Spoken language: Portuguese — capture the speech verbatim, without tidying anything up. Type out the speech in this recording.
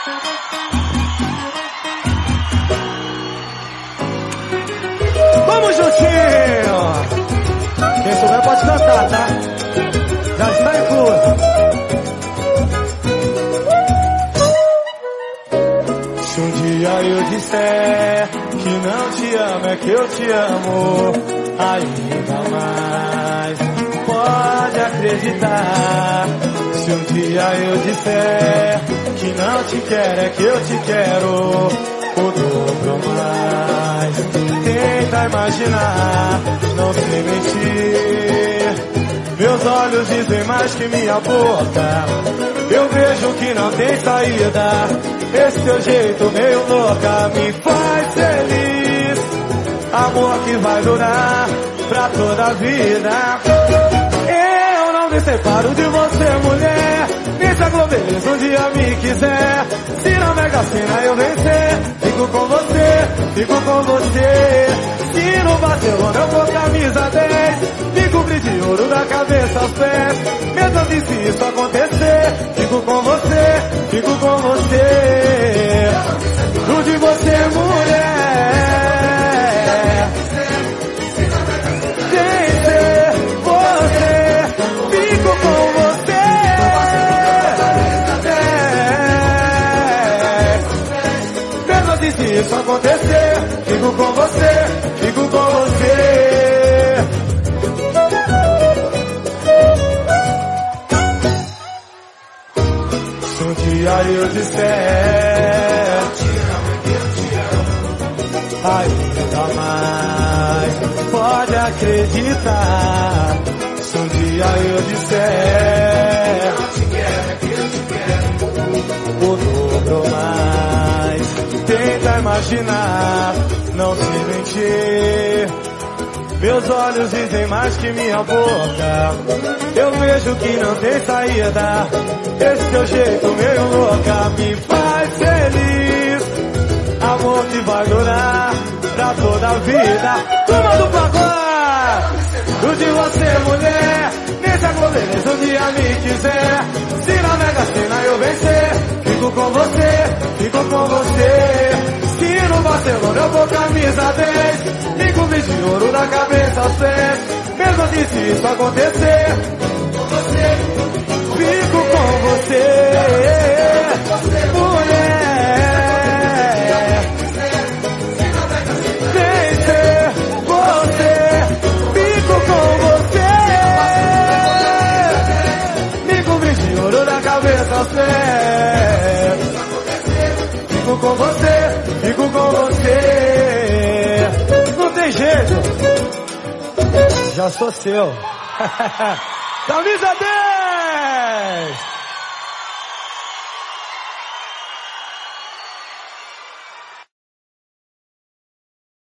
Vamos juntinho! Quem souber pode cantar, tá? Já está incluso. Se um dia eu disser que não te amo, é que eu te amo ainda mais. Pode acreditar. Se um dia eu disser que não te quero, é que eu te quero o dobro mais. Tenta imaginar, não sei mentir. Meus olhos dizem mais que minha boca. Eu vejo que não tem saída. Esse teu jeito meio louca me faz feliz. Amor que vai durar pra toda a vida. Eu não me separo de você, mulher. Nem se a Globeleza um dia me quiser. Se na Mega Sena eu vencer, fico com você, fico com você. Se no Barcelona eu for camisa dez, me cobrir de ouro da cabeça aos pés. Mesmo assim, se isso acontecer, fico com você, fico com você. Tudo de você, mulher. Sem ser você, fico com você. É. Mesmo assim, se isso acontecer, fico com você, fico com você. Se um dia eu disser ainda mais, pode acreditar. Se um dia eu disser o dobro mais, tenta imaginar, não se mentir. Meus olhos dizem mais que minha boca. Eu vejo que não tem saída. Esse teu jeito meio louca me faz feliz. Amor que vai durar pra toda a vida. Turma do pagode, tudo de você, mulher. Nesse Globeleza um dia me quiser. Se na Mega Sena eu vencer, fico com você, fico com você. Se no Barcelona eu vou camisa dez, me cobrir de ouro da cabeça aos pés. Mesmo assim, se isso acontecer, fico com você, mulher. Sem ser você, fico com você. Me cobrir de ouro da cabeça aos pés. Fico com você, fico com você. Não tem jeito, já sou seu. Camisa dez!